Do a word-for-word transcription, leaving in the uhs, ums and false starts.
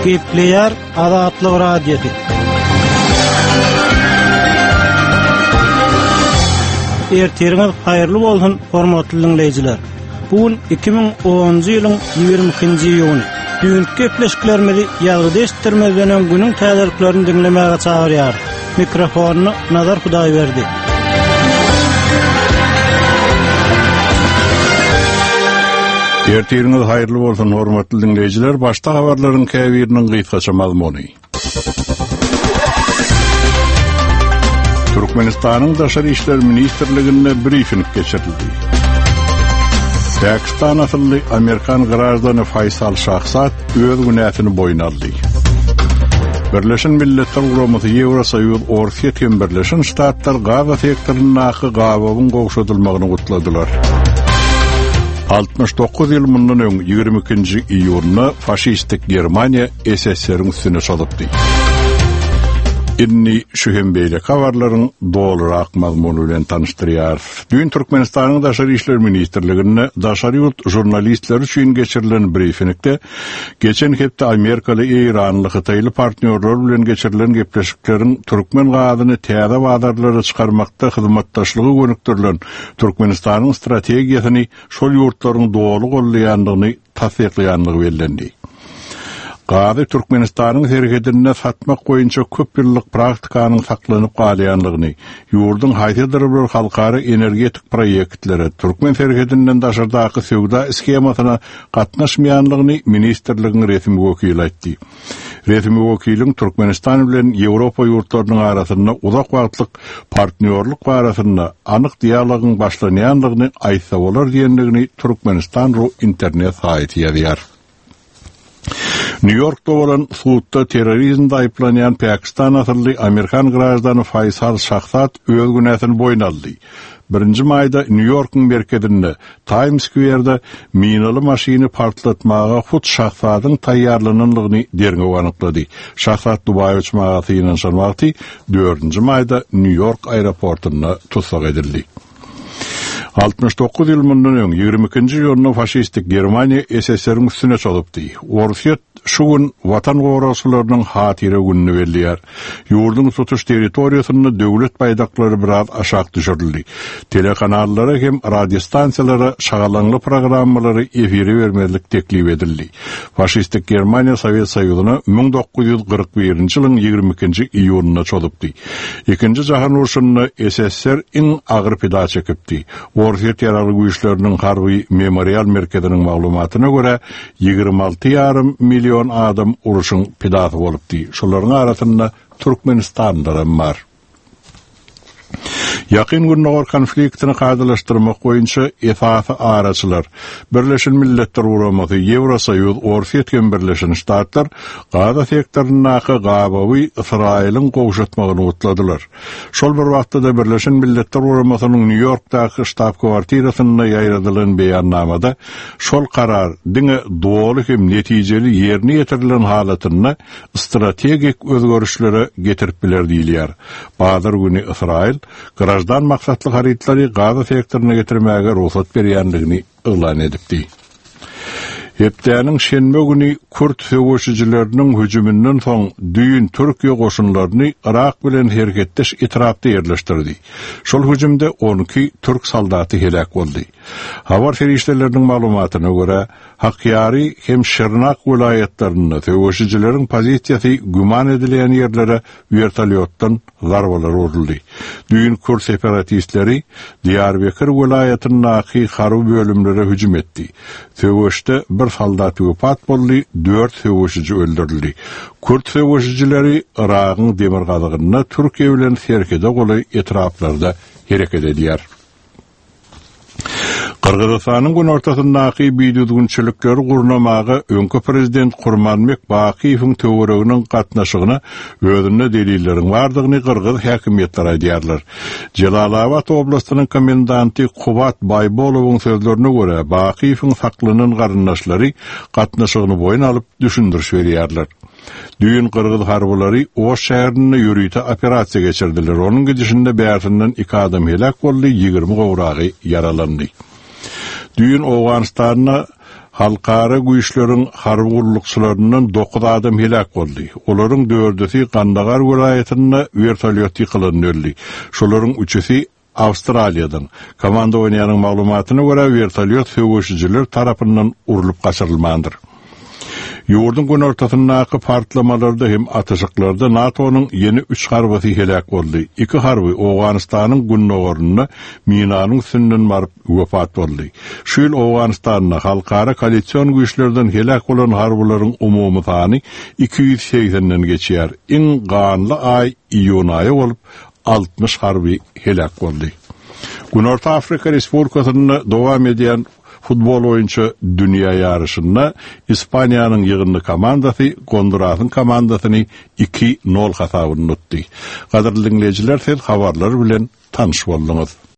Gepleyer Azatlyk radiosu. Erteriňiz haýyrly bolsun, hormatly dinleýijiler. Bugün iki bin onunjy ýylyň ýigirmenji ýuny. Düňki gepleşiklerimizi ýalgyda eşitdirmezden günüň täzeliklerini dinlemäge çagyrýar. Mikrofonu Nazar Hudaýberdi. Erteriňiz haýyrly bolsun, hormatly dinleýijiler. Başda habarlaryň käbiriniň gysgaça mazmuny. Türkmenistanyň Daşary işler ministrliginde briefing geçirildi. Pakistan asylly Amerikan garajdany Faysal Şahzat öz günäsini boýna aldy. Birleşen Milletler Guramasy Ýewrosoýuz orta ýetgen Birleşen Ştatlar Gaza sektorunyň gabawyň gowşatylmagyny gutladylar. altmış dokuz ýyl mundan öň ýigirme ikinji iýulda faşistik Germaniýa S S R-iň üstüne çalypdy. Inni şühembeyle kavarların doğrurak mazmunu bilen tanıştırýar. Dün Türkmenistanyň Daşary işler ministrliginde daşary ýurt jurnalistler üçin geçirilen briefingde geçen hepde Amerikaly, Iranly, Hytaýly partnerler bilen geçirilen gepleşikleriň türkmen gazyny täze wadarlary çykarmakda hyzmatdaşlygy gönükdirilen Türkmenistanyň strategiýasyny şol ýurtlaryň dogry gollaýandygyny tasdiklaýandygy bellendi. Gazy Türkmenistanyň hereketine satmak boýunça köp ýyllyk praktikanyň saklanyp galýanlygyny, ýurdun haýsydyr bir halkary energetik proýektleri, Türkmen hereketinden daşardaky söwda skemasyna gatnaşmaýanlygyny ministrligiň resmi wekili aýtdy. Resmi wekiliň Türkmenistan bilen Ýewropa ýurtlarynyň arasynda uzak wagtlyk partnerlik barasynda anyk dialogyň başlanýanlygyny aýtsa bolar diýendigini Türkmenistan ro internet saýty ýazýar. New York'ta bolan suutda terrorizmde aýplanýan Pakistan asylly Amerikan garajdany Faysal Şahzat öz günäsini boýna aldy. birinji maýda New York'un merkezinde Times Square'da minaly maşyny partlatmaga hut Şahzatyň taýýarlananlygyny derňe anyklady. Şahzat Dubaýa uçmagy ýynaşan wagty dördünji maýda New York aeroportyna tutsak edildi. altmış dokuz ýyl mundan öň ýigirme ikinji ýylyna faşistik Germaniýa S S R-iň üstüne çalypdy. Orsiýet şu gün watan goraşlarynyň hatyra gününi belliýär. Ýurdun tutuş territoriýasyny döwlet baýdaklary biraz aşağı düşürildi. Telekanallara hem radio stansiýalara şagalanly programmalary efiri bermezlik teklip edildi. Faşistik Germaniýa Sowet Soýuzyna bin dokuz ýüz kırk birinji ýylyň ýigirme ikinji iýulynda çalypdy. Ikinji jahan uruşyny S S R iň agyr pida çekipdi. Orsiýet ýaraly güýçleriniň harby memorial merkeziniň maglumatyna görä ýigirme alty ýarym million adam uruşyň pidasy bolupdy. Şolaryň arasynda Türkmenistan da bar. Ýakyn günnäger konfliktini gaýdalaşdyrmak boýunça esasy araçylar Birleşen Milletler Guramasy Ýewrosoýuz orta ýetgen Birleşen Ştatlar Gaza sektorunyň gabawy Israýlyň gowşatmagyny gutladylar. Şol bir wagtda Birleşen Milletler Guramasynyň New Yorkdaky ştab kwartirasyna ýaýradylan beýannamada şol karar diňe dogry hem netijeli ýerine ýetirilen halatyna strategik özgörüşlere getirip biler diýilýär. Bazar güni Israýl garajdan maksatly harytlary Gaza sektoruna getirmäge ruhsat berýändigini elan edipdi. Hepdäniň şenbe güni Kürt söwüşçileriniň hüjümünden soň düýün Türkiýe goşunlaryny Irak bilen hereketdeş etrapda ýerleşdirdi. Şol hüjümde on iki Türk soldaty helak boldy. Habar ferişteleriniň maglumatyna görä, Hakyary hem Şırnak vilayetlerinde söwüşçileriň pozisiýasy güman edilen ýerlere vertolyotdan zarbalar uruldy. Düýün Kürt separatistleri Diyarbakır vilayetynyň harby bölümlere hüjüm etdi. Söwüşde bir soldat wepat boldy, dört söwüşçi öldürildi. Kürt söwüşçileri Iragyň demir gazygyna Türkiýe bilen serkede goly etraplarda hereket edýär. Kırgızstanyň gün ortasyndaky biýdüzgünçilikleri gurnamagy öňkü prezident Gurmanbek Bakiýewiň töwereginiň gatnaşygyna özüne delilleriň bardygyny kırgız häkimetleri aýdýarlar. Jelalabad oblastynyň komendanty Kubat Baýbolowyň sözlerine görä, Bakiýewiň saklanan garyndaşlary gatnaşygyny boýun alyp düşündiriş berýärler. Düýün kırgız harbylary o şäherine ýürüýte operasiýa geçirdiler. Onuň gidişinde bäýärsinden iki adam helak boldy, ýigirme gowragy yaralandy. Düýün Awganistanyna Halkara güýçleriň harby gurulukçylaryndan dokuz adam helak boldy. Olaryň dördüsi Kandagar welaýatyna vertolyot ýykylan öldi. Şolaryň üçüsi Avustraliýadan. Komanda oýnaýanyň maglumatyna görä vertolyot söwüşçiler tarapyndan urulyp gaçyrylmandyr. Ýurdun gün ortasyndaky partlamalarda hem atyşyklarda NATO'nun yeni üç harbysy helak boldy. iki harby Awganystanyň günnogoruna minanyň üstünden baryp wefat boldy. Şu ýyl Awganystanyň halkara koalisiýon güýçlerinden helak bolan harbylaryň umumy sany iki ýüz seksenden geçýär. Iň ganly ay iýun aýy bolup altmış harby helak boldy. Gün Orta Afrika Respublikasyna dowam edýän futbol oyuncu dünya yarışında İspanya'nın yığınlı komandası Honduras'ın komandasını iki nol hasabyny tutdy. Gaderly dinleyijiler, siz habarlar bilen tanış boldunuz.